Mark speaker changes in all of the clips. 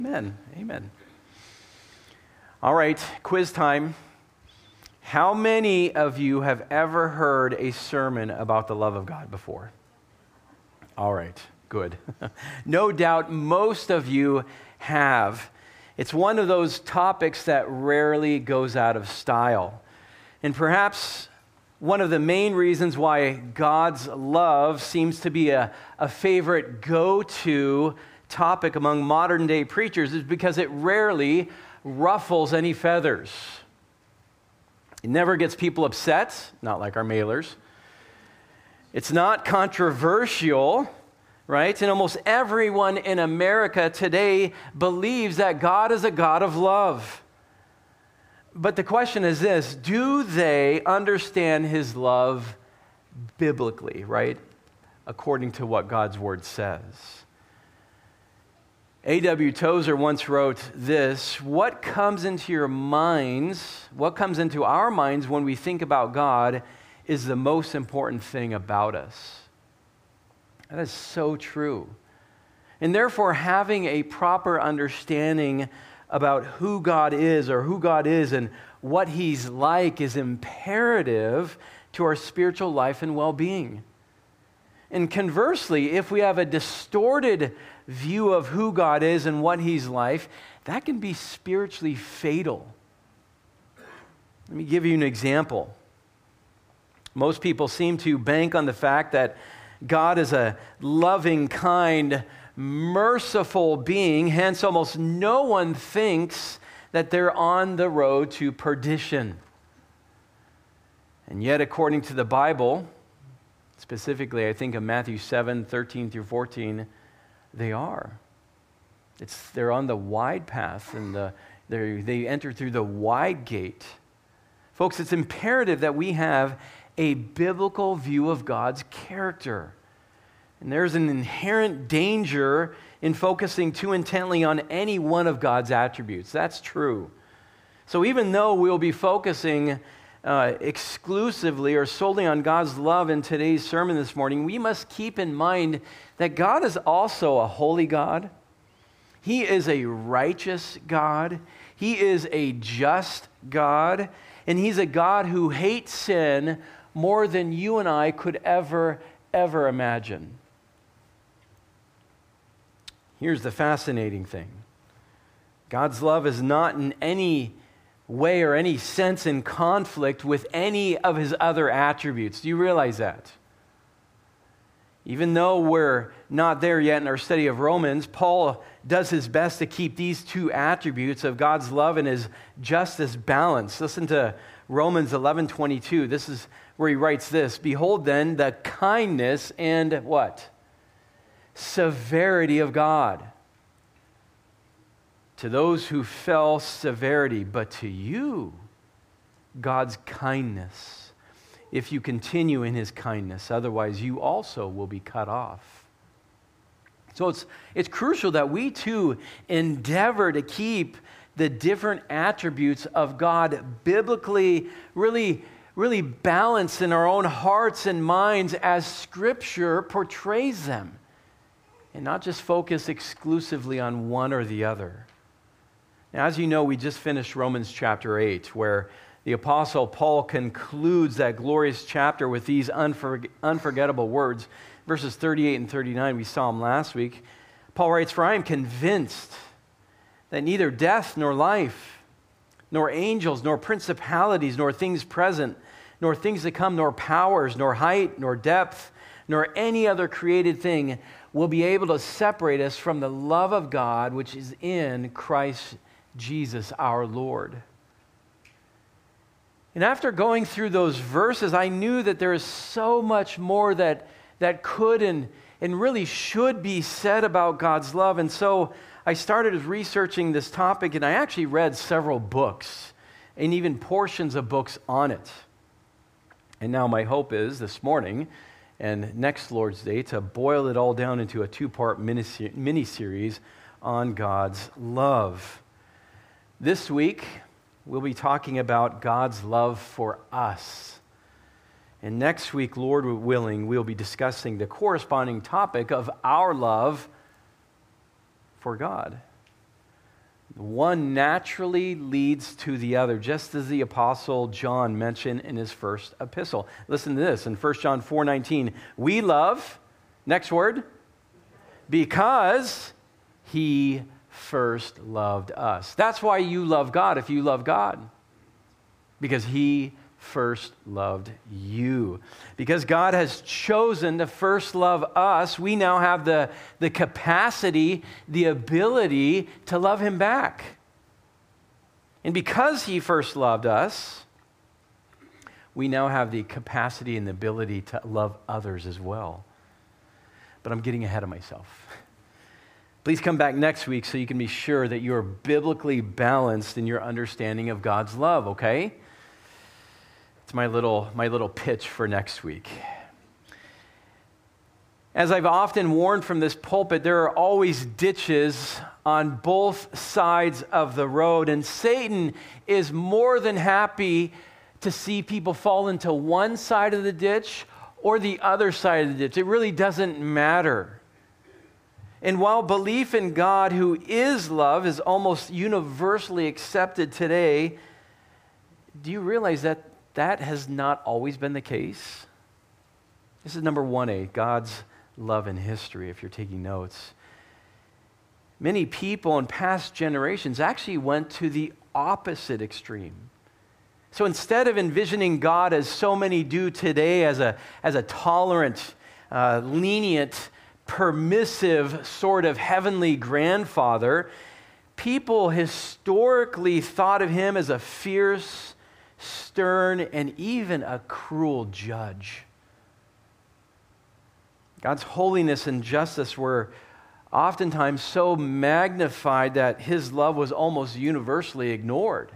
Speaker 1: Amen. Amen. All right, quiz time. How many of you have ever heard a sermon about the love of God before? All right, good. No doubt most of you have. It's one of those topics that rarely goes out of style. And perhaps one of the main reasons why God's love seems to be a favorite go-to topic among modern day preachers is because it rarely ruffles any feathers. It never gets people upset, not like our mailers. It's not controversial, right? And almost everyone in America today believes that God is a God of love. But the question is this: do they understand his love biblically, right? According to what God's word says. A.W. Tozer once wrote this: what comes into your minds, what comes into our minds when we think about God is the most important thing about us. That is so true. And therefore, having a proper understanding about who God is and what he's like is imperative to our spiritual life and well-being. And conversely, if we have a distorted view of who God is and what he's like, that can be spiritually fatal. Let me give you an example. Most people seem to bank on the fact that God is a loving, kind, merciful being, hence almost no one thinks that they're on the road to perdition. And yet, according to the Bible, specifically, I think of Matthew 7:13 through 14, they are. They're on the wide path, and they enter through the wide gate. Folks, it's imperative that we have a biblical view of God's character. And there's an inherent danger in focusing too intently on any one of God's attributes. That's true. So even though we'll be focusing exclusively or solely on God's love in today's sermon this morning, we must keep in mind that God is also a holy God. He is a righteous God. He is a just God. And he's a God who hates sin more than you and I could ever imagine. Here's the fascinating thing. God's love is not in any way or any sense in conflict with any of his other attributes. Do you realize that? Even though we're not there yet in our study of Romans, Paul does his best to keep these two attributes of God's love and his justice balanced. Listen to Romans 11:22. This is where he writes this: behold then the kindness and what? Severity of God. To those who fell, severity, but to you, God's kindness, if you continue in his kindness. Otherwise, you also will be cut off. So it's crucial that we too endeavor to keep the different attributes of God biblically really balanced in our own hearts and minds as Scripture portrays them, and not just focus exclusively on one or the other. Now, as you know, we just finished Romans chapter 8, where the Apostle Paul concludes that glorious chapter with these unforgettable words. Verses 38 and 39, we saw them last week. Paul writes, for I am convinced that neither death nor life, nor angels, nor principalities, nor things present, nor things to come, nor powers, nor height, nor depth, nor any other created thing will be able to separate us from the love of God which is in Christ Jesus our Lord. And after going through those verses, I knew that there is so much more that could and really should be said about God's love. And so I started researching this topic, and I actually read several books and even portions of books on it. And now my hope is this morning and next Lord's Day to boil it all down into a two-part mini-series on God's love. This week, we'll be talking about God's love for us. And next week, Lord willing, we'll be discussing the corresponding topic of our love for God. One naturally leads to the other, just as the Apostle John mentioned in his first epistle. Listen to this in 1 John 4:19. We love, next word, because he first loved us. That's why you love God if you love God. Because he first loved you. Because God has chosen to first love us, we now have the capacity, the ability to love him back. And because he first loved us, we now have the capacity and the ability to love others as well. But I'm getting ahead of myself. Please come back next week so you can be sure that you're biblically balanced in your understanding of God's love, okay? It's my little pitch for next week. As I've often warned from this pulpit, there are always ditches on both sides of the road, and Satan is more than happy to see people fall into one side of the ditch or the other side of the ditch. It really doesn't matter. And while belief in God, who is love, is almost universally accepted today, do you realize that that has not always been the case? This is number 1A, God's love in history, if you're taking notes. Many people in past generations actually went to the opposite extreme. So instead of envisioning God as so many do today, as a tolerant, lenient, permissive sort of heavenly grandfather, people historically thought of him as a fierce, stern, and even a cruel judge. God's holiness and justice were oftentimes so magnified that his love was almost universally ignored.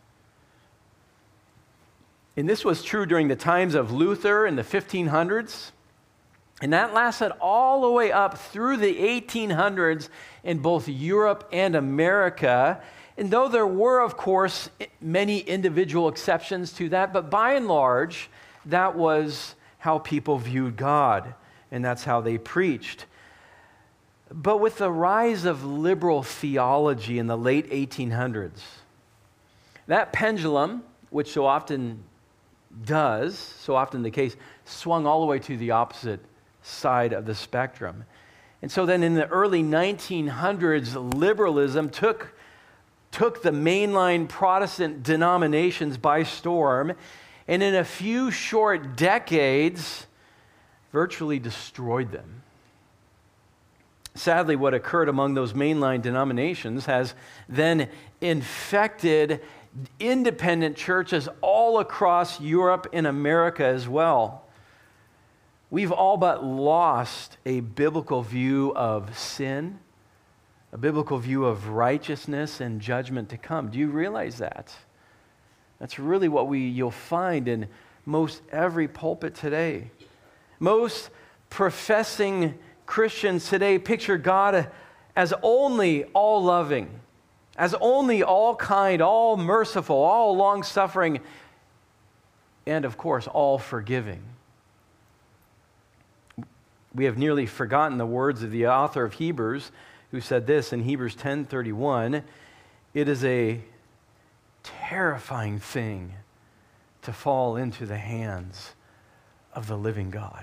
Speaker 1: And this was true during the times of Luther in the 1500s. And that lasted all the way up through the 1800s in both Europe and America. And though there were, of course, many individual exceptions to that, but by and large, that was how people viewed God, and that's how they preached. But with the rise of liberal theology in the late 1800s, that pendulum, which so often the case, swung all the way to the opposite side of the spectrum. And so then in the early 1900s, liberalism took the mainline Protestant denominations by storm, and in a few short decades, virtually destroyed them. Sadly, what occurred among those mainline denominations has then infected independent churches all across Europe and America as well. We've all but lost a biblical view of sin, a biblical view of righteousness and judgment to come. Do you realize that? That's really what you'll find in most every pulpit today. Most professing Christians today picture God as only all-loving, as only all-kind, all-merciful, all-long-suffering, and, of course, all-forgiving. We have nearly forgotten the words of the author of Hebrews, who said this in Hebrews 10:31, "It is a terrifying thing to fall into the hands of the living God."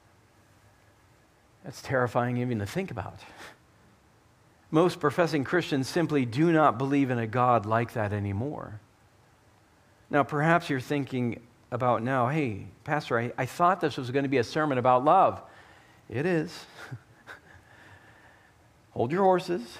Speaker 1: That's terrifying even to think about. Most professing Christians simply do not believe in a God like that anymore. Now, perhaps you're thinking about now, hey, Pastor, I thought this was going to be a sermon about love. It is. Hold your horses.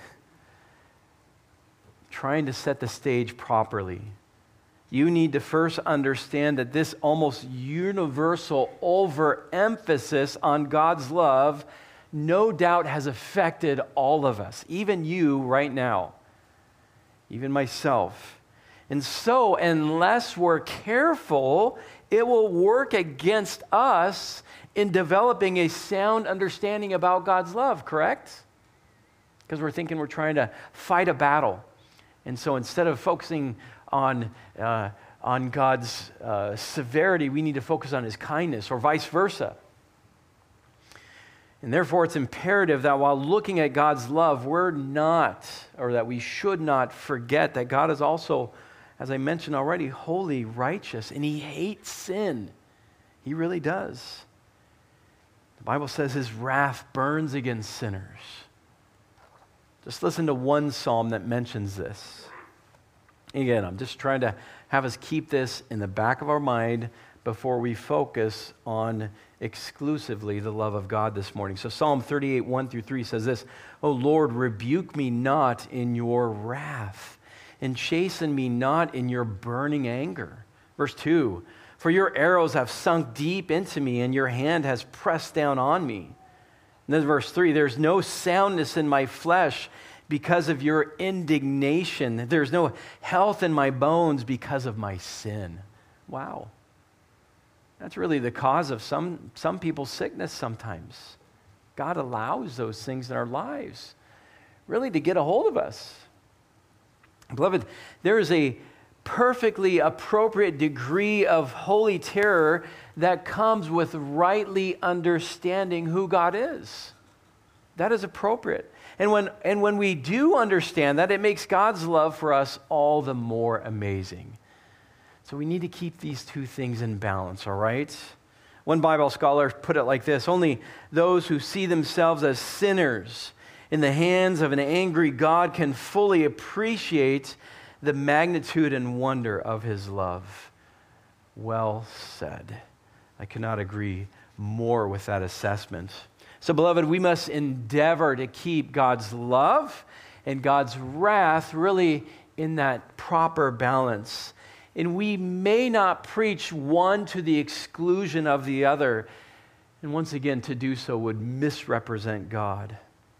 Speaker 1: Trying to set the stage properly. You need to first understand that this almost universal overemphasis on God's love no doubt has affected all of us, even you right now, even myself. And so, unless we're careful, it will work against us in developing a sound understanding about God's love, correct? Because we're thinking we're trying to fight a battle. And so instead of focusing on God's severity, we need to focus on his kindness, or vice versa. And therefore, it's imperative that while looking at God's love, that we should not forget that God is also, as I mentioned already, holy, righteous, and he hates sin. He really does. The Bible says his wrath burns against sinners. Just listen to one psalm that mentions this. Again, I'm just trying to have us keep this in the back of our mind before we focus on exclusively the love of God this morning. So Psalm 38, 1-3 says this, "O Lord, rebuke me not in your wrath, and chasten me not in your burning anger." Verse 2, "For your arrows have sunk deep into me, and your hand has pressed down on me." And then verse 3, "There's no soundness in my flesh because of your indignation. There's no health in my bones because of my sin." Wow. That's really the cause of some people's sickness sometimes. God allows those things in our lives, really to get a hold of us. Beloved, there is a perfectly appropriate degree of holy terror that comes with rightly understanding who God is. That is appropriate. And when we do understand that, it makes God's love for us all the more amazing. So we need to keep these two things in balance, all right? One Bible scholar put it like this: "Only those who see themselves as sinners in the hands of an angry God can fully appreciate the magnitude and wonder of his love." Well said. I cannot agree more with that assessment. So, beloved, we must endeavor to keep God's love and God's wrath really in that proper balance. And we may not preach one to the exclusion of the other. And once again, to do so would misrepresent God.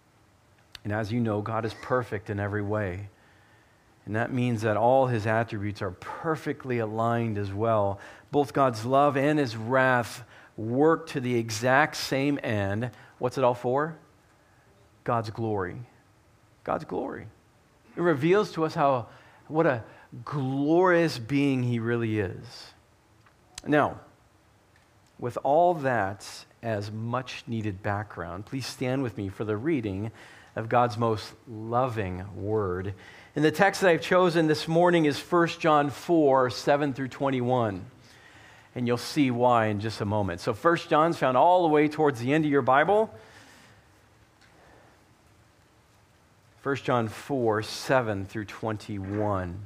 Speaker 1: And as you know, God is perfect in every way. And that means that all his attributes are perfectly aligned as well. Both God's love and his wrath work to the exact same end. What's it all for? God's glory. God's glory. It reveals to us what a glorious being he really is. Now, with all that as much needed background, please stand with me for the reading of God's most loving word. And the text that I've chosen this morning is 1 John 4, 7-21. And you'll see why in just a moment. So 1 John's found all the way towards the end of your Bible. 1 John 4, 7-21.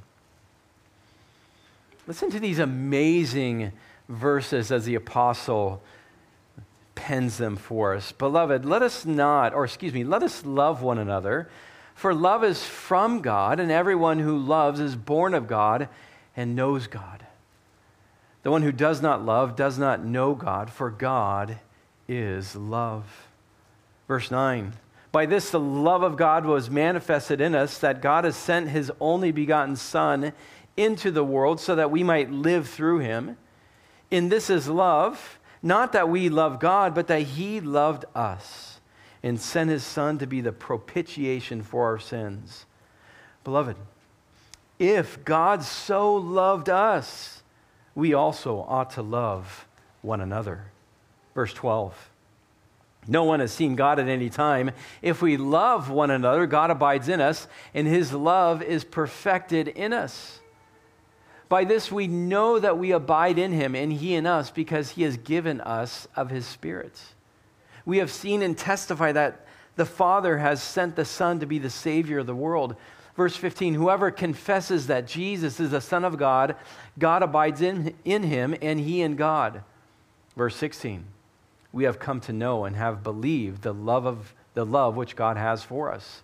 Speaker 1: Listen to these amazing verses as the apostle pens them for us. "Beloved, let us love one another, for love is from God, and everyone who loves is born of God and knows God. The one who does not love does not know God, for God is love." Verse 9, "By this the love of God was manifested in us, that God has sent his only begotten Son into the world so that we might live through him. In this is love, not that we love God, but that he loved us and sent his Son to be the propitiation for our sins." Beloved, if God so loved us, we also ought to love one another. Verse 12, "No one has seen God at any time. If we love one another, God abides in us, and his love is perfected in us. By this we know that we abide in him and he in us, because he has given us of his Spirit. We have seen and testify that the Father has sent the Son to be the Savior of the world." Verse 15, "Whoever confesses that Jesus is the Son of God, God abides in him and he in God." Verse 16, "We have come to know and have believed the love which God has for us."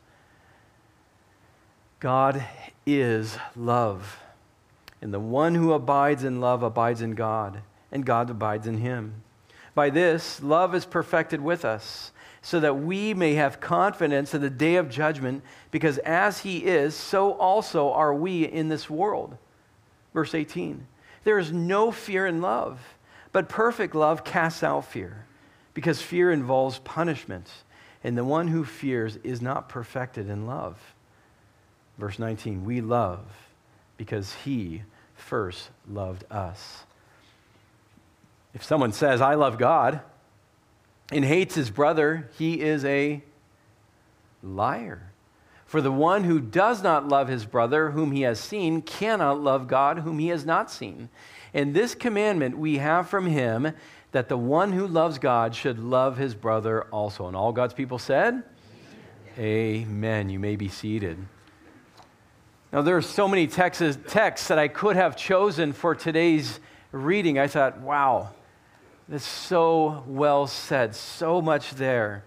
Speaker 1: God is love. And the one who abides in love abides in God, and God abides in him. By this, love is perfected with us, so that we may have confidence in the day of judgment, because as he is, so also are we in this world. Verse 18, "There is no fear in love, but perfect love casts out fear, because fear involves punishment, and the one who fears is not perfected in love." Verse 19, "We love because he first loved us." If someone says, "I love God," and hates his brother, he is a liar. For the one who does not love his brother whom he has seen cannot love God whom he has not seen. And this commandment we have from him, that the one who loves God should love his brother also. And all God's people said, Amen. You may be seated. Now, there are so many texts that I could have chosen for today's reading. I thought, wow, that's so well said, so much there.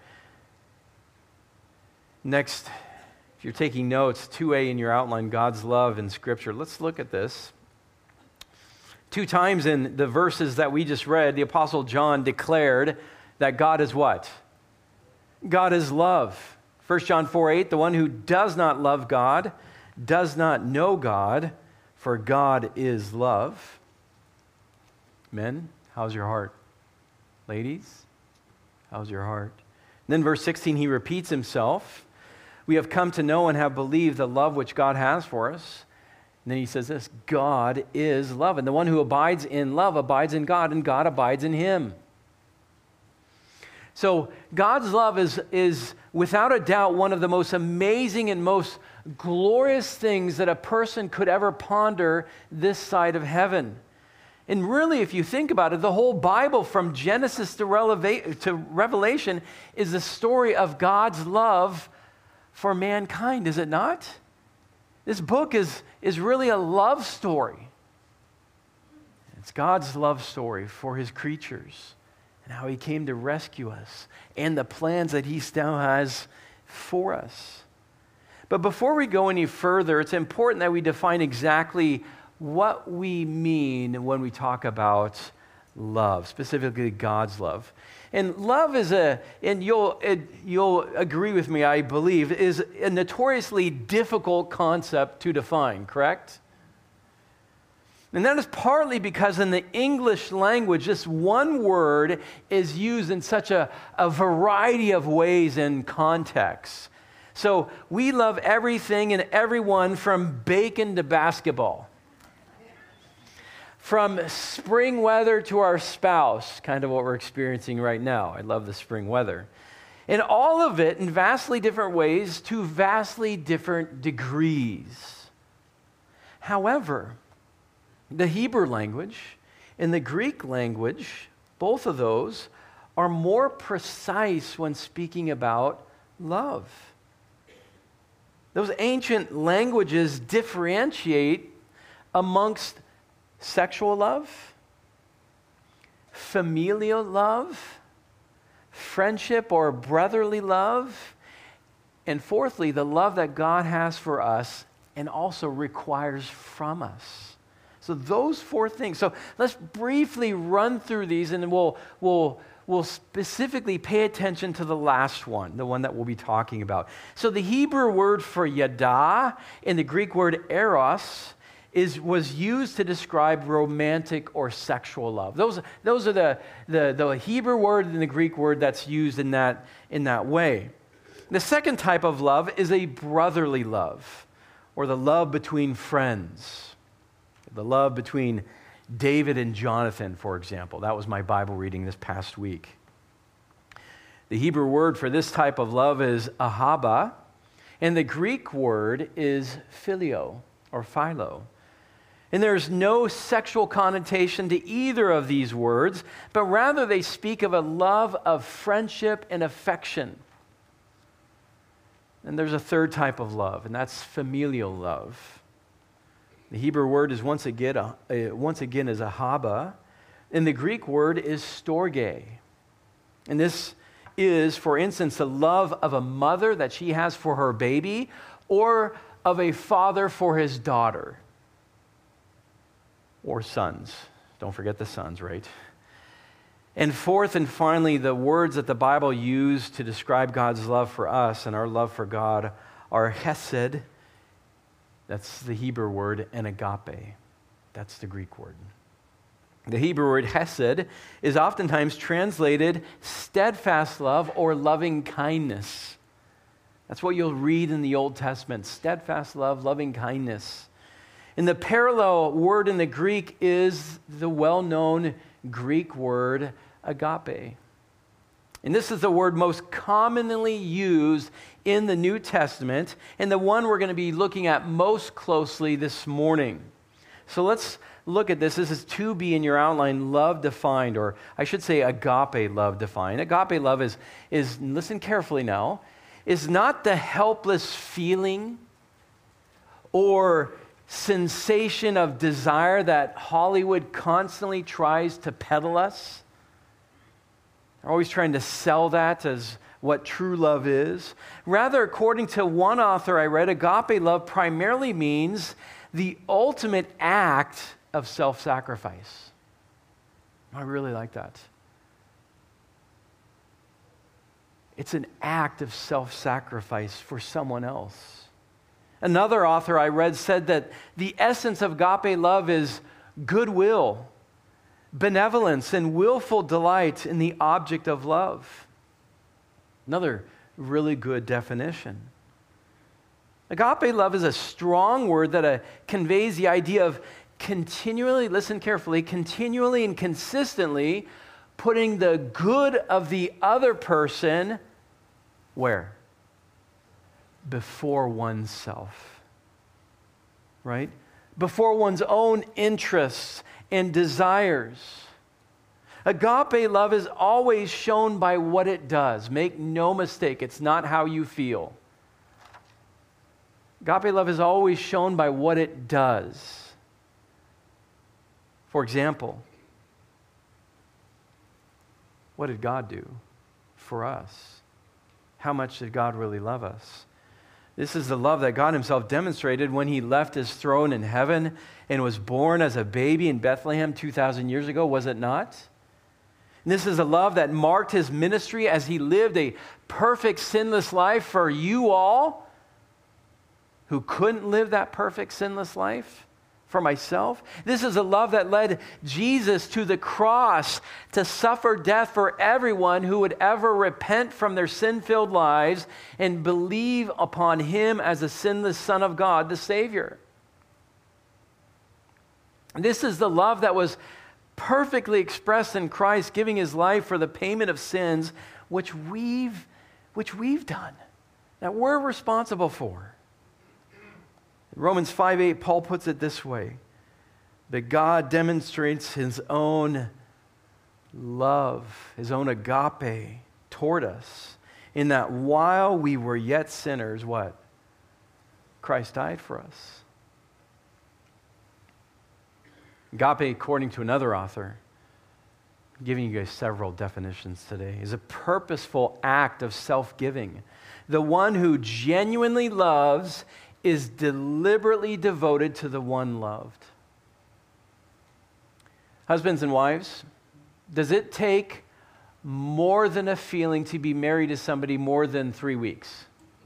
Speaker 1: Next, if you're taking notes, 2A in your outline, God's love in Scripture. Let's look at this. 2 times in the verses that we just read, the Apostle John declared that God is what? God is love. 1 John 4:8, the one who does not love God does not know God, for God is love. Men, how's your heart? Ladies, how's your heart? And then verse 16, he repeats himself. We have come to know and have believed the love which God has for us. And then he says this, God is love. And the one who abides in love abides in God, and God abides in him. So God's love is without a doubt one of the most amazing and most glorious things that a person could ever ponder this side of heaven. And really, if you think about it, the whole Bible from Genesis to Revelation is the story of God's love for mankind, is it not? This book is really a love story. It's God's love story for his creatures and how he came to rescue us and the plans that he still has for us. But before we go any further, it's important that we define exactly what we mean when we talk about love, specifically God's love. And love is and you'll agree with me, I believe, is a notoriously difficult concept to define, correct? And that is partly because in the English language, this one word is used in such a variety of ways and contexts. So we love everything and everyone from bacon to basketball. From spring weather to our spouse, kind of what we're experiencing right now. I love the spring weather. And all of it in vastly different ways to vastly different degrees. However, the Hebrew language and the Greek language, both of those, are more precise when speaking about love. Those ancient languages differentiate amongst sexual love, familial love, friendship or brotherly love, and fourthly, the love that God has for us and also requires from us. So those 4 things. So let's briefly run through these, and then we'll specifically pay attention to the last one, the one that we'll be talking about. So the Hebrew word for yada and the Greek word eros was used to describe romantic or sexual love. Those are the Hebrew word and the Greek word that's used in that way. The second type of love is a brotherly love, or the love between friends. The love between David and Jonathan, for example. That was my Bible reading this past week. The Hebrew word for this type of love is ahaba, and the Greek word is phileo or philo. And there's no sexual connotation to either of these words, but rather they speak of a love of friendship and affection. And there's a third type of love, and that's familial love. The Hebrew word is once again is ahaba, and the Greek word is storge. And this is, for instance, the love of a mother that she has for her baby, or of a father for his daughter. Or sons. Don't forget the sons, right? And fourth and finally, the words that the Bible used to describe God's love for us and our love for God are hesed, that's the Hebrew word, and agape, that's the Greek word. The Hebrew word hesed is oftentimes translated steadfast love or loving kindness. That's what you'll read in the Old Testament, steadfast love, loving kindness. And the parallel word in the Greek is the well-known Greek word agape. And this is the word most commonly used in the New Testament, and the one we're going to be looking at most closely this morning. So let's look at this. This is 2b in your outline, love defined, or I should say agape love defined. Agape love is listen carefully now, is not the helpless feeling or sensation of desire that Hollywood constantly tries to peddle us. They're always trying to sell that as what true love is. Rather, according to one author I read, agape love primarily means the ultimate act of self-sacrifice. I really like that. It's an act of self-sacrifice for someone else. Another author I read said that the essence of agape love is goodwill, benevolence, and willful delight in the object of love. Another really good definition. Agape love is a strong word that conveys the idea of continually, listen carefully, continually and consistently putting the good of the other person, where? Before oneself, right? Before one's own interests and desires. Agape love is always shown by what it does. Make no mistake, it's not how you feel. Agape love is always shown by what it does. For example, what did God do for us? How much did God really love us? This is the love that God himself demonstrated when he left his throne in heaven and was born as a baby in Bethlehem 2,000 years ago, was it not? And this is a love that marked his ministry as he lived a perfect, sinless life for you all who couldn't live that perfect, sinless life, for myself. This is a love that led Jesus to the cross to suffer death for everyone who would ever repent from their sin-filled lives and believe upon him as the sinless Son of God, the Savior. This is the love that was perfectly expressed in Christ giving his life for the payment of sins, which we've done, that we're responsible for. In Romans 5:8, Paul puts it this way, that God demonstrates his own love, his own agape toward us, in that while we were yet sinners, what? Christ died for us. Agape, according to another author, I'm giving you guys several definitions today, is a purposeful act of self-giving. The one who genuinely loves is deliberately devoted to the one loved. Husbands and wives, does it take more than a feeling to be married to somebody more than 3 weeks?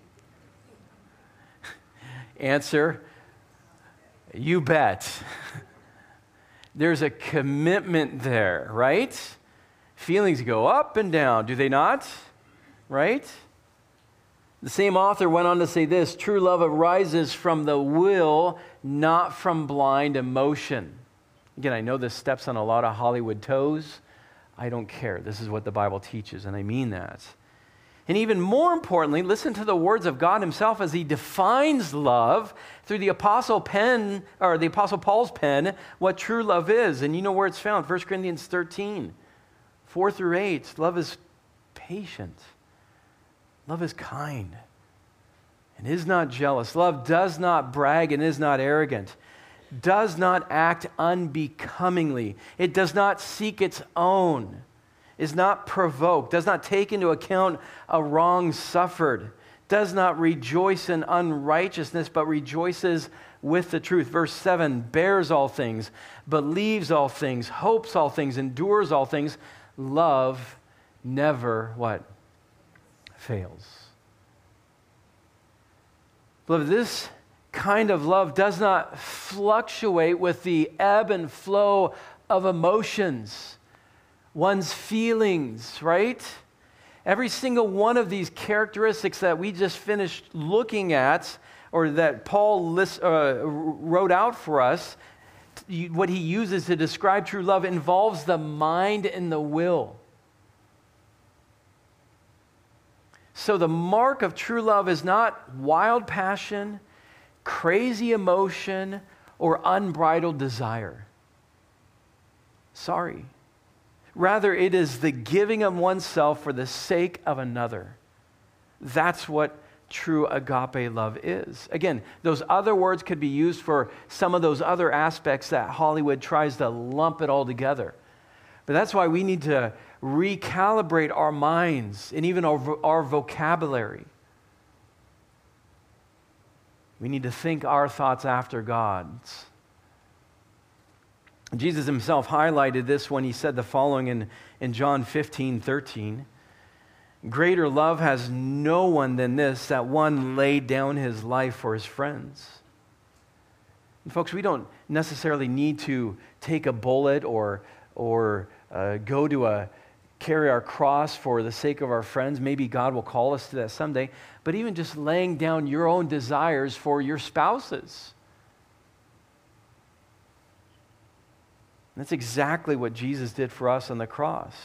Speaker 1: Answer, you bet. There's a commitment there, right? Feelings go up and down, do they not? Right? The same author went on to say this, true love arises from the will, not from blind emotion. Again, I know this steps on a lot of Hollywood toes. I don't care. This is what the Bible teaches, and I mean that. And even more importantly, listen to the words of God himself as he defines love through the Apostle Paul's pen, what true love is. And you know where it's found, 1 Corinthians 13, 4-8. Love is patient. Love is kind and is not jealous. Love does not brag and is not arrogant, does not act unbecomingly. It does not seek its own, is not provoked, does not take into account a wrong suffered, does not rejoice in unrighteousness, but rejoices with the truth. Verse 7, bears all things, believes all things, hopes all things, endures all things. Love never, what? Fails. Beloved, this kind of love does not fluctuate with the ebb and flow of emotions, one's feelings, right? Every single one of these characteristics that we just finished looking at, or that Paul wrote out for us, what he uses to describe true love involves the mind and the will. So the mark of true love is not wild passion, crazy emotion, or unbridled desire. Sorry. Rather, it is the giving of oneself for the sake of another. That's what true agape love is. Again, those other words could be used for some of those other aspects that Hollywood tries to lump it all together. But that's why we need to recalibrate our minds and even our vocabulary. We need to think our thoughts after God's. Jesus himself highlighted this when he said the following in John 15:13. Greater love has no one than this, that one laid down his life for his friends. And folks, we don't necessarily need to take a bullet or go to carry our cross for the sake of our friends. Maybe God will call us to that someday. But even just laying down your own desires for your spouses. That's exactly what Jesus did for us on the cross.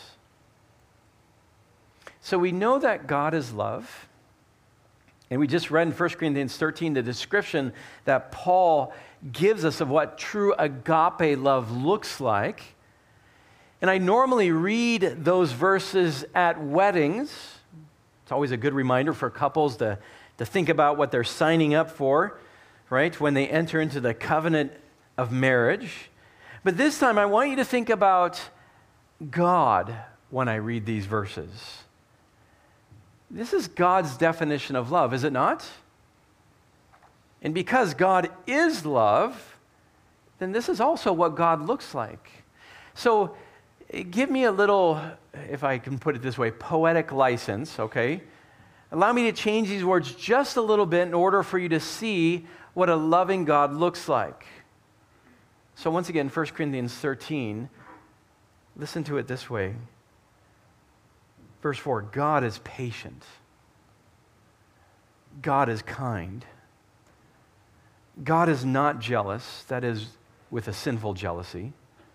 Speaker 1: So we know that God is love. And we just read in 1 Corinthians 13 the description that Paul gives us of what true agape love looks like. And I normally read those verses at weddings. It's always a good reminder for couples to think about what they're signing up for, right, when they enter into the covenant of marriage. But this time I want you to think about God when I read these verses. This is God's definition of love, is it not? And because God is love, then this is also what God looks like. So give me a little, if I can put it this way, poetic license, okay? Allow me to change these words just a little bit in order for you to see what a loving God looks like. So once again, 1 Corinthians 13, listen to it this way. Verse 4, God is patient. God is kind. God is not jealous, that is, with a sinful jealousy.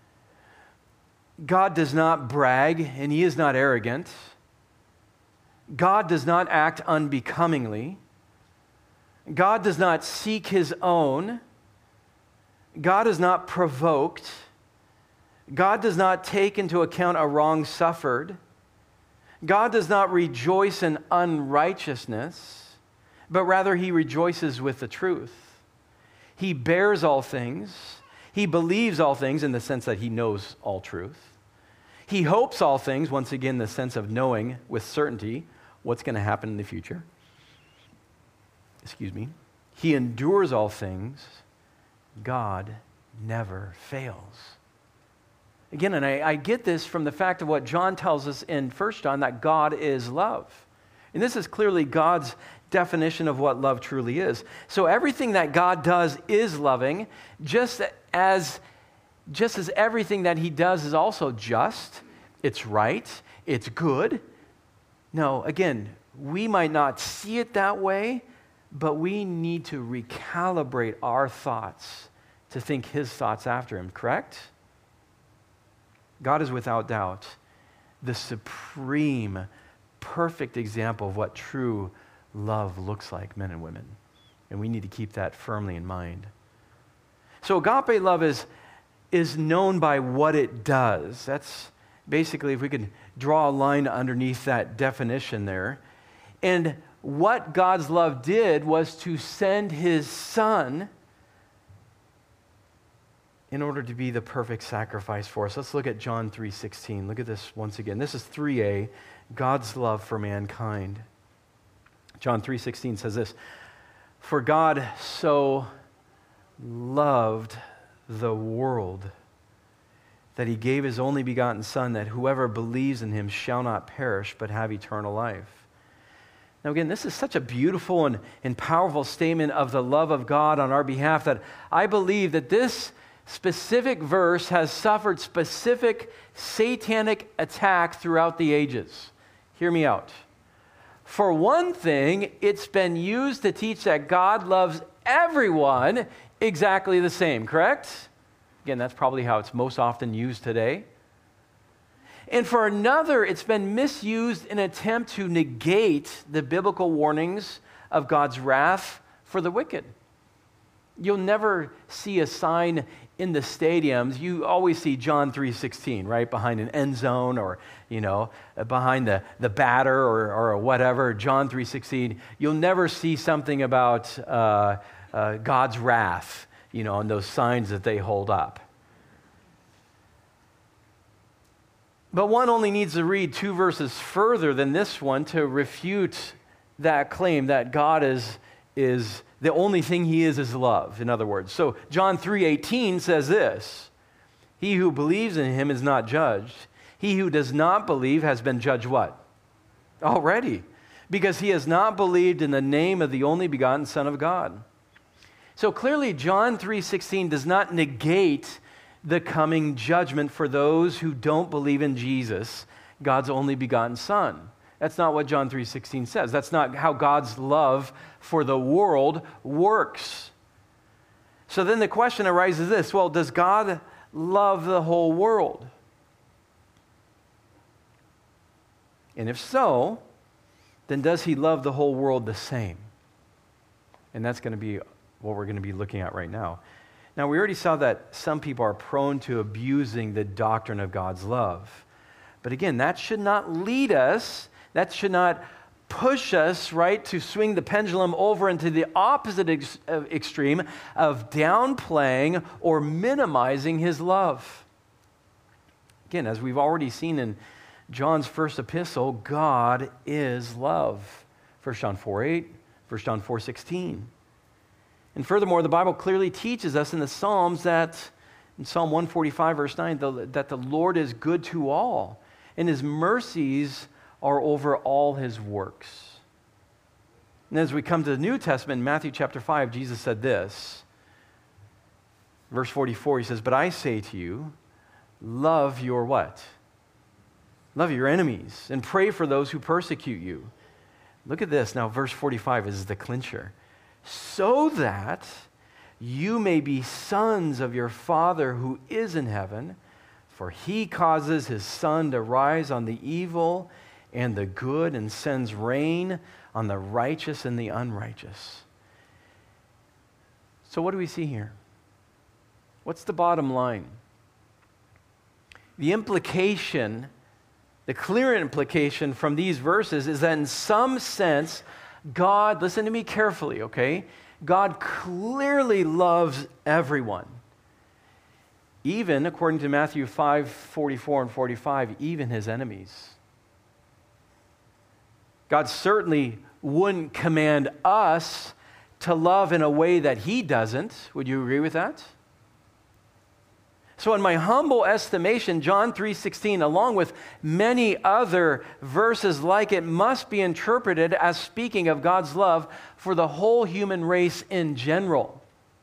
Speaker 1: God does not brag, and he is not arrogant. God does not act unbecomingly. God does not seek his own. God is not provoked. God does not take into account a wrong suffered. God does not rejoice in unrighteousness, but rather he rejoices with the truth. He bears all things. He believes all things in the sense that he knows all truth. He hopes all things, once again, the sense of knowing with certainty what's going to happen in the future. He endures all things. God never fails. Again, and I get this from the fact of what John tells us in 1 John, that God is love. And this is clearly God's definition of what love truly is. So everything that God does is loving, just as everything that he does is also just, it's right, it's good. No, again, we might not see it that way, but we need to recalibrate our thoughts to think his thoughts after him, correct? God is without doubt the supreme, perfect example of what true love looks like, men and women. And we need to keep that firmly in mind. So agape love is known by what it does. That's basically, if we could draw a line underneath that definition there. And what God's love did was to send his son in order to be the perfect sacrifice for us. Let's look at John 3:16. Look at this once again. This is 3a, God's love for mankind. John 3:16 says this, "For God so loved the world that he gave his only begotten Son, that whoever believes in him shall not perish but have eternal life." Now again, this is such a beautiful and powerful statement of the love of God on our behalf that I believe that this specific verse has suffered specific satanic attack throughout the ages. Hear me out. For one thing, it's been used to teach that God loves everyone exactly the same, correct? Again, that's probably how it's most often used today. And for another, it's been misused in an attempt to negate the biblical warnings of God's wrath for the wicked. You'll never see a sign in the stadiums. You always see John 3:16, right, behind an end zone, or, behind the batter or whatever, John 3:16. You'll never see something about God's wrath, and those signs that they hold up. But one only needs to read 2 verses further than this one to refute that claim that God is the only thing he is love, in other words. So John 3:18 says this: he who believes in him is not judged. He who does not believe has been judged what? Already. Because he has not believed in the name of the only begotten Son of God. So clearly John 3:16 does not negate the coming judgment for those who don't believe in Jesus, God's only begotten Son. That's not what John 3:16 says. That's not how God's love for the world works. So then the question arises this: well, does God love the whole world? And if so, then does he love the whole world the same? And that's going to be what we're going to be looking at right now. Now, we already saw that some people are prone to abusing the doctrine of God's love. But again, that should not lead us, that should not push us, right, to swing the pendulum over into the opposite extreme of downplaying or minimizing his love. Again, as we've already seen in John's first epistle, God is love. 1 John 4:8, 1 John 4:16. And furthermore, the Bible clearly teaches us in the Psalms that, in Psalm 145, verse 9, that the Lord is good to all, and his mercies are over all his works. And as we come to the New Testament, in Matthew chapter 5, Jesus said this. Verse 44, he says, "But I say to you, love your" what? Love your enemies, and pray for those who persecute you. Look at this. Now, verse 45 is the clincher. "So that you may be sons of your Father who is in heaven, for he causes his sun to rise on the evil and the good, and sends rain on the righteous and the unrighteous." So what do we see here? What's the bottom line? The implication, the clear implication from these verses is that in some sense, God, listen to me carefully, okay? God clearly loves everyone. Even, according to Matthew 5:44 and 45, even his enemies. God certainly wouldn't command us to love in a way that he doesn't. Would you agree with that? So in my humble estimation, John 3:16, along with many other verses like it, must be interpreted as speaking of God's love for the whole human race in general.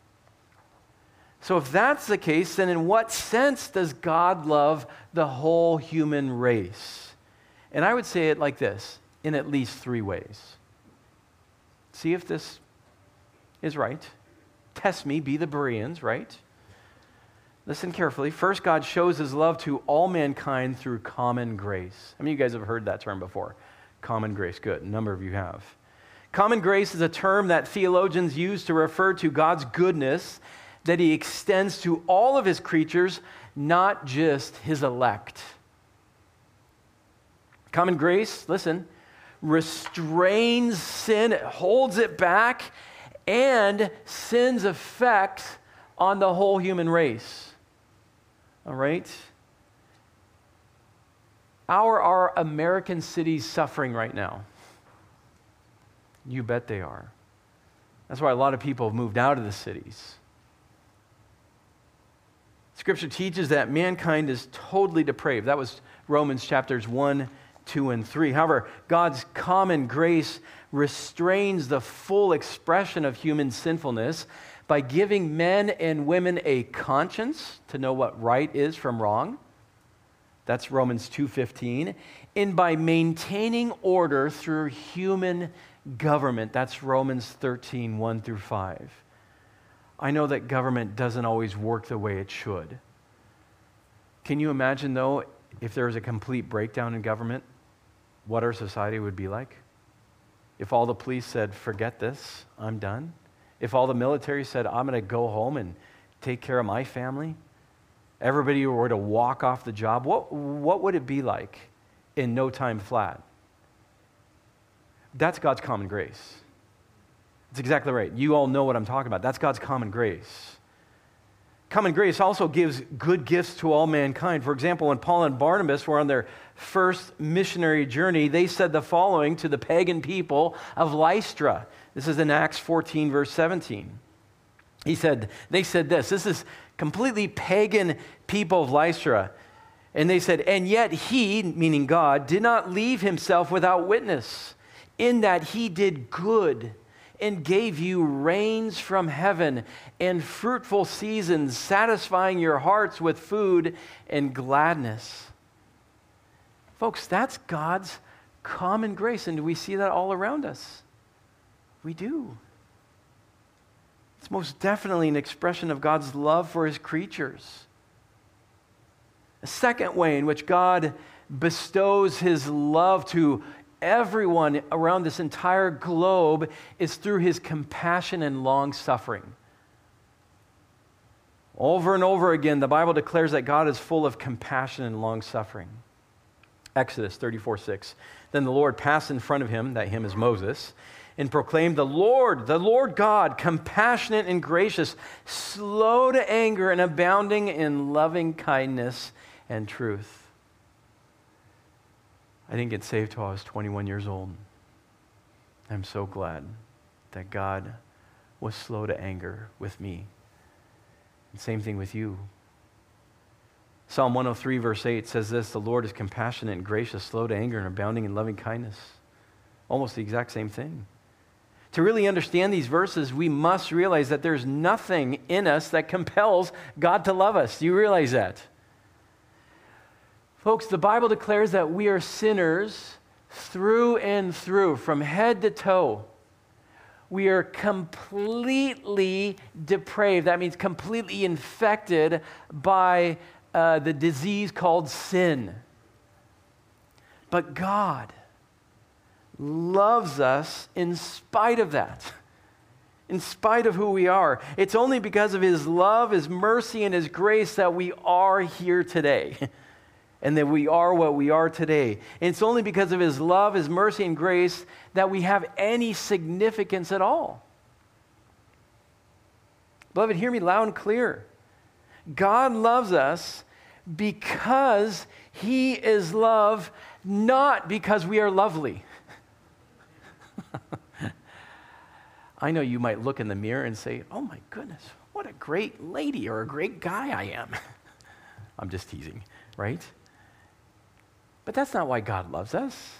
Speaker 1: So if that's the case, then in what sense does God love the whole human race? And I would say it like this, in at least 3 ways. See if this is right. Test me, be the Bereans, right? Listen carefully. First, God shows his love to all mankind through common grace. How many of you guys have heard that term before? Common grace. Good. A number of you have. Common grace is a term that theologians use to refer to God's goodness that he extends to all of his creatures, not just his elect. Common grace, listen, restrains sin, it holds it back, and sin's effect on the whole human race. All right? Are American cities suffering right now? You bet they are. That's why a lot of people have moved out of the cities. Scripture teaches that mankind is totally depraved. That was Romans chapters 1, 2, and 3. However, God's common grace restrains the full expression of human sinfulness by giving men and women a conscience to know what right is from wrong. That's Romans 2:15. And by maintaining order through human government. That's Romans 13, 1 through 5. I know that government doesn't always work the way it should. Can you imagine, though, if there was a complete breakdown in government, what our society would be like? If all the police said, forget this, I'm done. If all the military said, I'm going to go home and take care of my family. Everybody were to walk off the job. What would it be like in no time flat? That's God's common grace. That's exactly right. You all know what I'm talking about. That's God's common grace. Common grace also gives good gifts to all mankind. For example, when Paul and Barnabas were on their first missionary journey, they said the following to the pagan people of Lystra. This is in Acts 14, verse 17. They said this. This is completely pagan people of Lystra. And they said, and yet he, meaning God, did not leave himself without witness, in that he did good and gave you rains from heaven and fruitful seasons, satisfying your hearts with food and gladness. Folks, that's God's common grace, and do we see that all around us? We do. It's most definitely an expression of God's love for his creatures. A second way in which God bestows his love to everyone around this entire globe is through his compassion and long-suffering. Over and over again, the Bible declares that God is full of compassion and long-suffering. Exodus 34:6. Then the Lord passed in front of him, that him is Moses, and proclaimed, the Lord God, compassionate and gracious, slow to anger and abounding in loving kindness and truth. I didn't get saved till I was 21 years old. I'm so glad that God was slow to anger with me. And same thing with you. Psalm 103 verse 8 says this, the Lord is compassionate and gracious, slow to anger and abounding in loving kindness. Almost the exact same thing. To really understand these verses, we must realize that there's nothing in us that compels God to love us. Do you realize that? Folks, the Bible declares that we are sinners through and through, from head to toe. We are completely depraved. That means completely infected by the disease called sin. But God loves us in spite of that, in spite of who we are. It's only because of his love, his mercy, and his grace that we are here today. And that we are what we are today. And it's only because of his love, his mercy, and grace that we have any significance at all. Beloved, hear me loud and clear. God loves us because he is love, not because we are lovely. I know you might look in the mirror and say, oh my goodness, what a great lady or a great guy I am. I'm just teasing, right? But that's not why God loves us.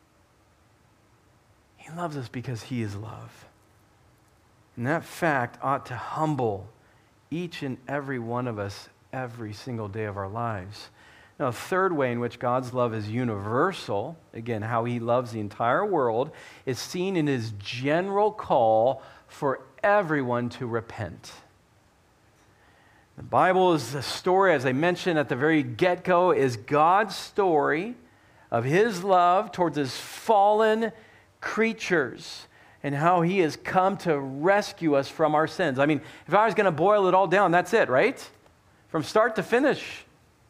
Speaker 1: He loves us because he is love. And that fact ought to humble each and every one of us every single day of our lives. Now, a third way in which God's love is universal, again, how he loves the entire world, is seen in his general call for everyone to repent. The Bible is the story, as I mentioned at the very get-go, is God's story of his love towards his fallen creatures and how he has come to rescue us from our sins. I mean, if I was going to boil it all down, that's it, right? From start to finish.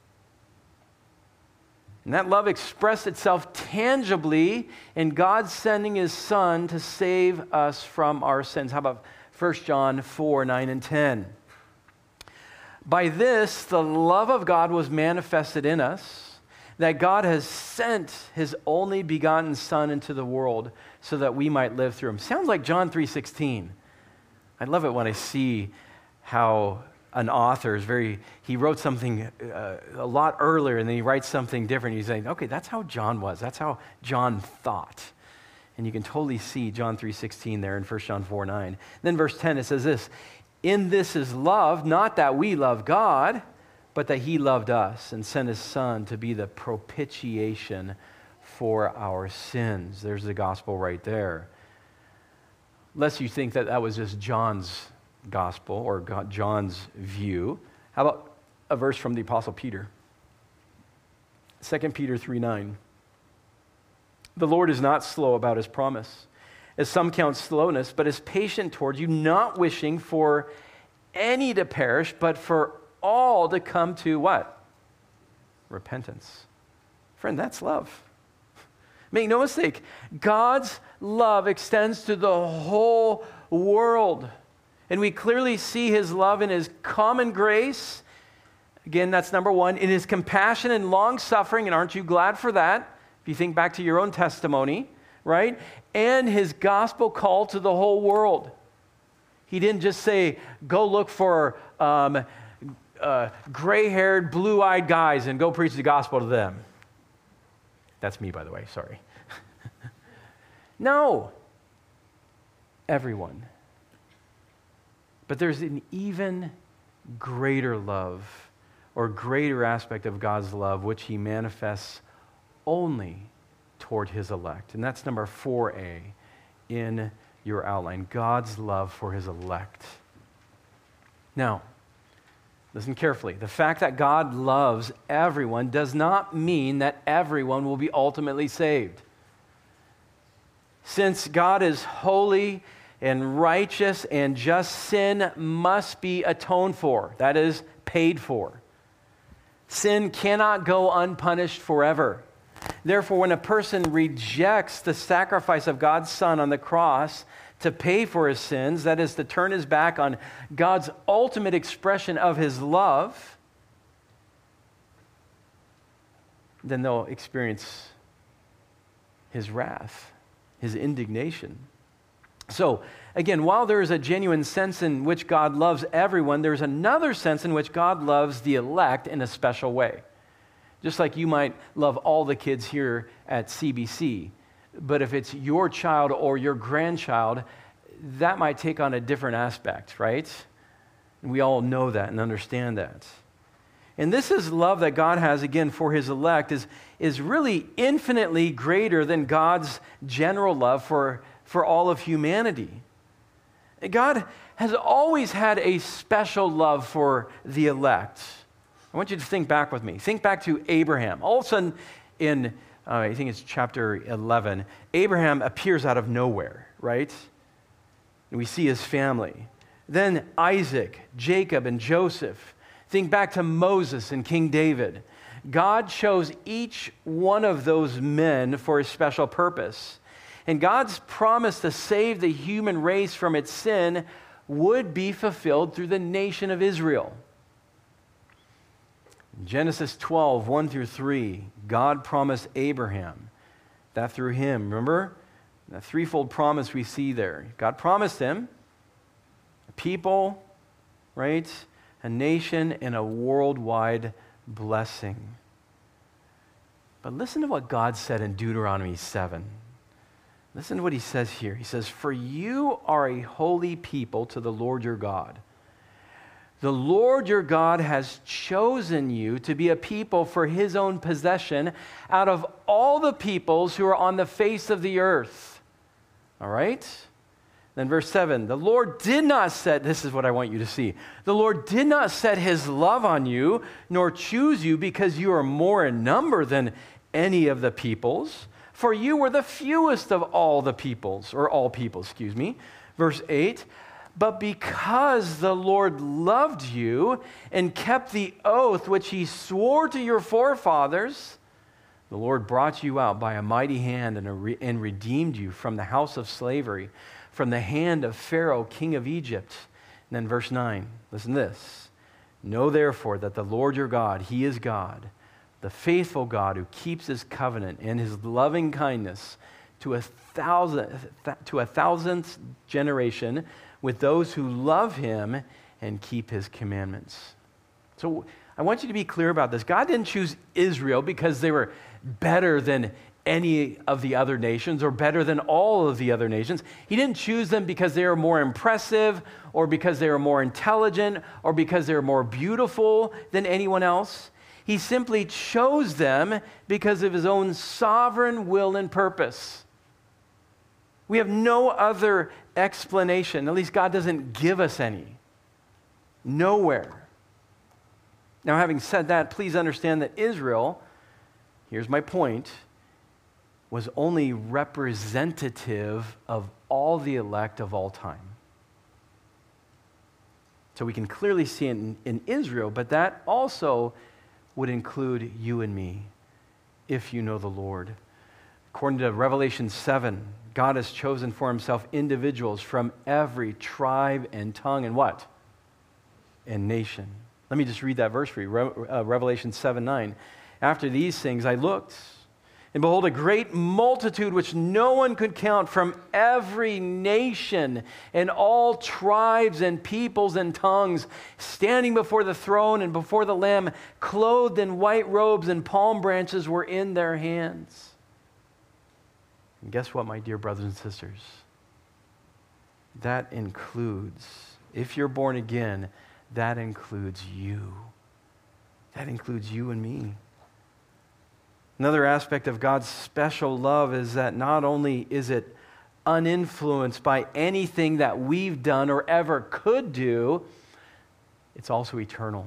Speaker 1: And that love expressed itself tangibly in God sending his Son to save us from our sins. How about 1 John 4, 9, and 10? By this, the love of God was manifested in us, that God has sent his only begotten Son into the world so that we might live through him. Sounds like John 3:16. I love it when I see how an author he wrote something a lot earlier and then he writes something different. He's saying, okay, that's how John was. That's how John thought. And you can totally see John 3:16 there in 1 John 4:9. Then verse 10, it says this, in this is love, not that we love God, but that he loved us and sent his Son to be the propitiation for our sins. There's the gospel right there. Lest you think that that was just John's gospel or John's view. How about a verse from the Apostle Peter? 2 Peter 3:9. The Lord is not slow about his promise, as some count slowness, but is patient toward you, not wishing for any to perish, but for all to come to what? Repentance. Friend, that's love. Make no mistake, God's love extends to the whole world. And we clearly see his love in his common grace. Again, that's number one. In his compassion and long-suffering, and aren't you glad for that? If you think back to your own testimony, right? And his gospel call to the whole world. He didn't just say, go look for gray-haired, blue-eyed guys and go preach the gospel to them. That's me, by the way, sorry. No. Everyone. But there's an even greater love or greater aspect of God's love which he manifests only toward his elect. And that's number 4A in your outline, God's love for his elect. Now, listen carefully. The fact that God loves everyone does not mean that everyone will be ultimately saved. Since God is holy and righteous and just, sin must be atoned for. That is, paid for. Sin cannot go unpunished forever. Therefore, when a person rejects the sacrifice of God's Son on the cross to pay for his sins, that is, to turn his back on God's ultimate expression of his love, then they'll experience his wrath, his indignation. So, again, while there is a genuine sense in which God loves everyone, there's another sense in which God loves the elect in a special way. Just like you might love all the kids here at CBC, but if it's your child or your grandchild, that might take on a different aspect, right? And we all know that and understand that. And this is love that God has, again, for his elect is really infinitely greater than God's general love for all of humanity. God has always had a special love for the elect. I want you to think back with me. Think back to Abraham. All of a sudden in, I think it's chapter 11, Abraham appears out of nowhere, right? And we see his family. Then Isaac, Jacob, and Joseph. Think back to Moses and King David. God chose each one of those men for a special purpose. And God's promise to save the human race from its sin would be fulfilled through the nation of Israel. In Genesis 12, 1 through 3, God promised Abraham that through him, remember? That threefold promise we see there. God promised him a people, right? A nation and a worldwide blessing. But listen to what God said in Deuteronomy 7. Listen to what he says here. He says, "For you are a holy people to the Lord your God. The Lord your God has chosen you to be a people for his own possession out of all the peoples who are on the face of the earth." All right? Then verse 7, the Lord did not set, this is what I want you to see. The Lord did not set his love on you, nor choose you because you are more in number than any of the peoples, for you were the fewest of all the peoples, or all people, excuse me. Verse 8, but because the Lord loved you and kept the oath which he swore to your forefathers, the Lord brought you out by a mighty hand and redeemed you from the house of slavery, from the hand of Pharaoh, king of Egypt. And then verse 9, listen to this. Know therefore that the Lord your God, he is God, the faithful God who keeps his covenant and his loving kindness to a thousandth generation with those who love him and keep his commandments. So I want you to be clear about this. God didn't choose Israel because they were better than any of the other nations or better than all of the other nations. He didn't choose them because they were more impressive or because they were more intelligent or because they were more beautiful than anyone else. He simply chose them because of his own sovereign will and purpose. We have no other explanation. At least God doesn't give us any. Nowhere. Now, having said that, please understand that Israel here's my point, was only representative of all the elect of all time. So we can clearly see it in Israel, but that also would include you and me, if you know the Lord. According to Revelation 7, God has chosen for himself individuals from every tribe and tongue and what? And nation. Let me just read that verse for you. Revelation 7:9. After these things I looked, and behold, a great multitude which no one could count, from every nation and all tribes and peoples and tongues, standing before the throne and before the Lamb, clothed in white robes, and palm branches were in their hands. And guess what, my dear brothers and sisters? That includes, if you're born again, that includes you. That includes you and me. Another aspect of God's special love is that not only is it uninfluenced by anything that we've done or ever could do, it's also eternal.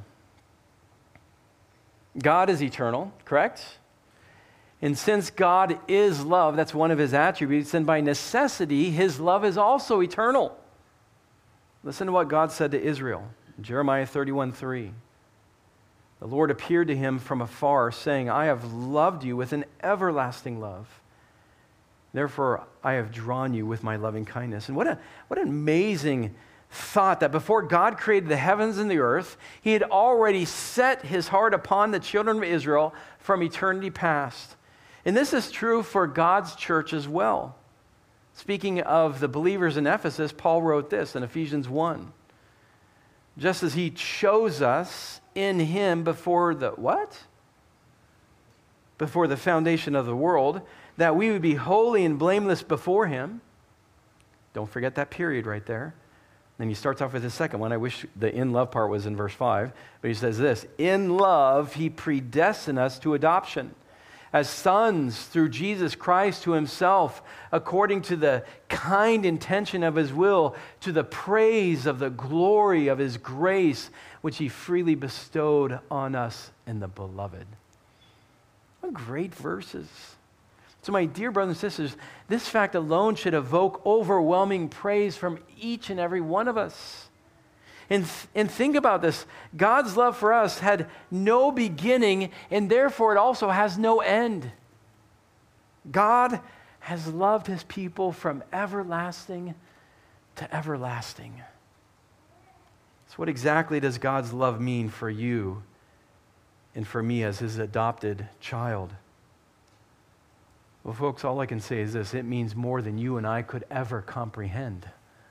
Speaker 1: God is eternal, correct? And since God is love, that's one of his attributes, and by necessity, his love is also eternal. Listen to what God said to Israel, Jeremiah 31:3. The Lord appeared to him from afar, saying, I have loved you with an everlasting love. Therefore, I have drawn you with my loving kindness. And what an amazing thought that before God created the heavens and the earth, he had already set his heart upon the children of Israel from eternity past. And this is true for God's church as well. Speaking of the believers in Ephesus, Paul wrote this in Ephesians 1. Just as he chose us in him before the what? Before the foundation of the world, that we would be holy and blameless before him. Don't forget that period right there. Then he starts off with his second one. I wish the in love part was in verse 5. But he says this, in love he predestined us to adoption as sons through Jesus Christ to himself, according to the kind intention of his will, to the praise of the glory of his grace, which he freely bestowed on us in the beloved. What great verses. So my dear brothers and sisters, this fact alone should evoke overwhelming praise from each and every one of us. And think about this. God's love for us had no beginning, and therefore it also has no end. God has loved his people from everlasting to everlasting. So what exactly does God's love mean for you and for me as his adopted child? Well, folks, all I can say is this. It means more than you and I could ever comprehend.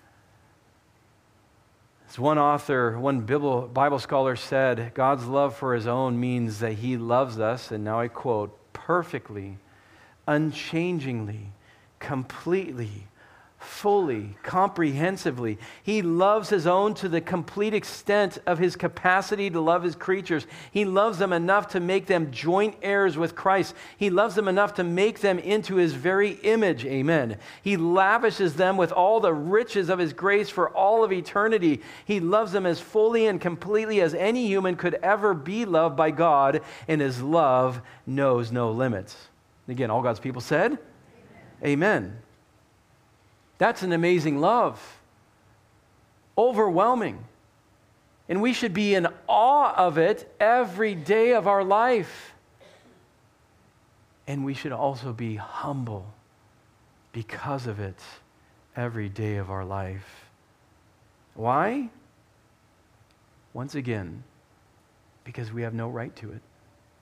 Speaker 1: As one author, one Bible scholar said, God's love for his own means that he loves us, and now I quote, perfectly, unchangingly, completely, fully, comprehensively. He loves his own to the complete extent of his capacity to love his creatures. He loves them enough to make them joint heirs with Christ. He loves them enough to make them into his very image. Amen. He lavishes them with all the riches of his grace for all of eternity. He loves them as fully and completely as any human could ever be loved by God, and his love knows no limits. Again, all God's people said, Amen. Amen. That's an amazing love. Overwhelming. And we should be in awe of it every day of our life. And we should also be humble because of it every day of our life. Why? Once again, because we have no right to it.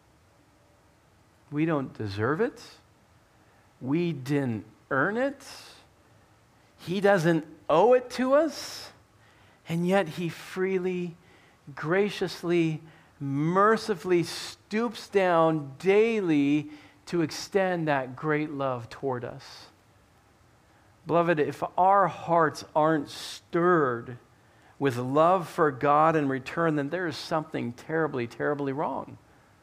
Speaker 1: We don't deserve it. We didn't earn it. He doesn't owe it to us, and yet he freely, graciously, mercifully stoops down daily to extend that great love toward us. Beloved, if our hearts aren't stirred with love for God in return, then there is something terribly, terribly wrong.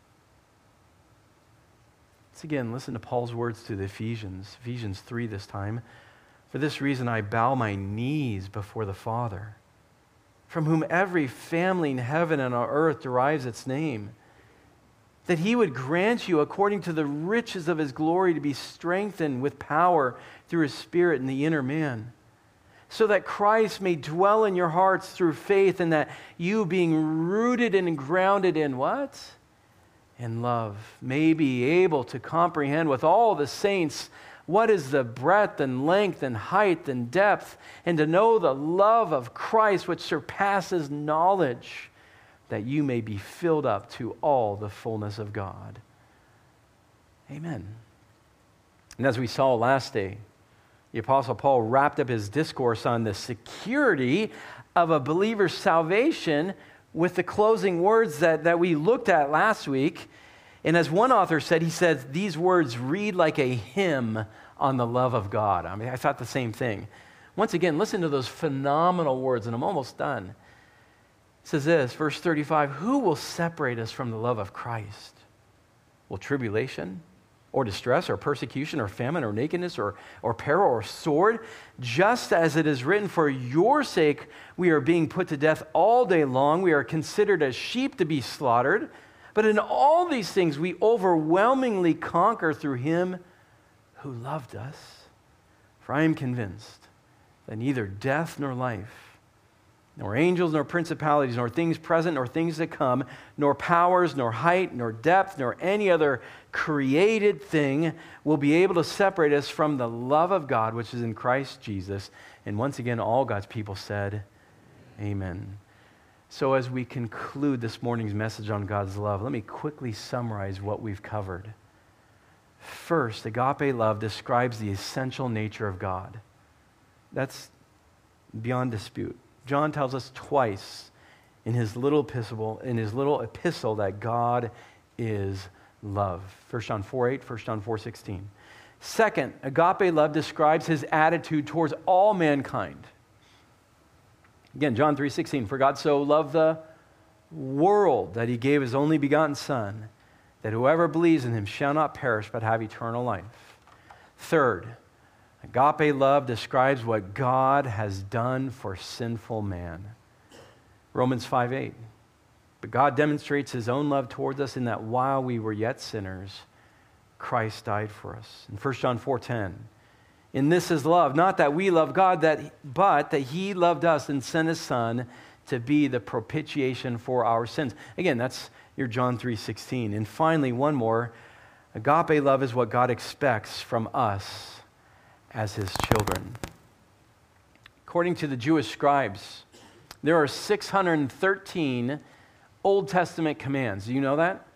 Speaker 1: Once again, listen to Paul's words to the Ephesians 3 this time. For this reason I bow my knees before the Father, from whom every family in heaven and on earth derives its name. that he would grant you, according to the riches of his glory, to be strengthened with power through his Spirit in the inner man, so that Christ may dwell in your hearts through faith, and that you, being rooted and grounded in what? In love, may be able to comprehend with all the saints what is the breadth and length and height and depth, and to know the love of Christ which surpasses knowledge, that you may be filled up to all the fullness of God. Amen. And as we saw last day, the Apostle Paul wrapped up his discourse on the security of a believer's salvation with the closing words that we looked at last week. And as one author said, he said, these words read like a hymn on the love of God. I mean, I thought the same thing. Once again, listen to those phenomenal words, and I'm almost done. It says this, verse 35, who will separate us from the love of Christ? Will tribulation or distress or persecution or famine or nakedness or peril or sword? Just as it is written, for your sake we are being put to death all day long. We are considered as sheep to be slaughtered. But in all these things we overwhelmingly conquer through him who loved us. For I am convinced that neither death nor life, nor angels, nor principalities, nor things present, nor things to come, nor powers, nor height, nor depth, nor any other created thing will be able to separate us from the love of God, which is in Christ Jesus. And once again, all God's people said, amen. So as we conclude this morning's message on God's love, let me quickly summarize what we've covered. First, agape love describes the essential nature of God. That's beyond dispute. John tells us twice in his little epistle that God is love. 1 John 4:8, 1 John 4:16. Second, agape love describes his attitude towards all mankind. Again, John 3:16, for God so loved the world that he gave his only begotten Son, that whoever believes in him shall not perish but have eternal life. Third, agape love describes what God has done for sinful man. Romans 5:8. But God demonstrates his own love towards us in that while we were yet sinners, Christ died for us. In 1 John 4:10. In this is love, not that we love God, but that he loved us and sent his Son to be the propitiation for our sins. Again, that's your John 3:16. And finally, one more. Agape love is what God expects from us as his children. According to the Jewish scribes, there are 613 Old Testament commands. Do you know that?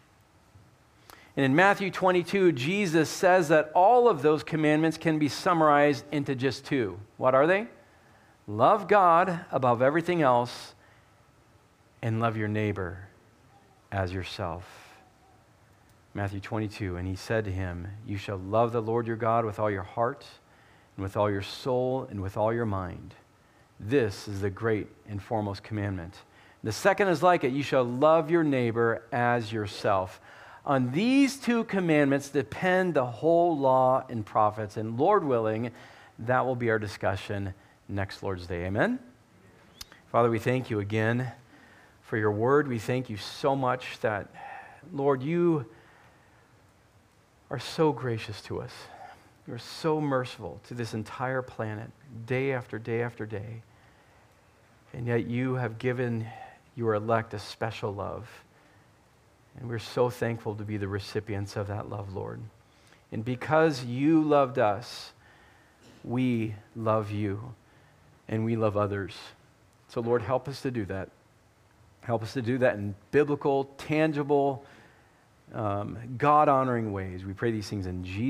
Speaker 1: And in Matthew 22, Jesus says that all of those commandments can be summarized into just two. What are they? Love God above everything else and love your neighbor as yourself. Matthew 22, and he said to him, you shall love the Lord your God with all your heart and with all your soul and with all your mind. This is the great and foremost commandment. The second is like it. You shall love your neighbor as yourself. On these two commandments depend the whole law and prophets. And Lord willing, that will be our discussion next Lord's Day. Amen? Father, we thank you again for your word. We thank you so much that, Lord, you are so gracious to us. You're so merciful to this entire planet, day after day after day. And yet you have given your elect a special love. And we're so thankful to be the recipients of that love, Lord. And because you loved us, we love you and we love others. So, Lord, help us to do that. Help us to do that in biblical, tangible, God-honoring ways. We pray these things in Jesus' name.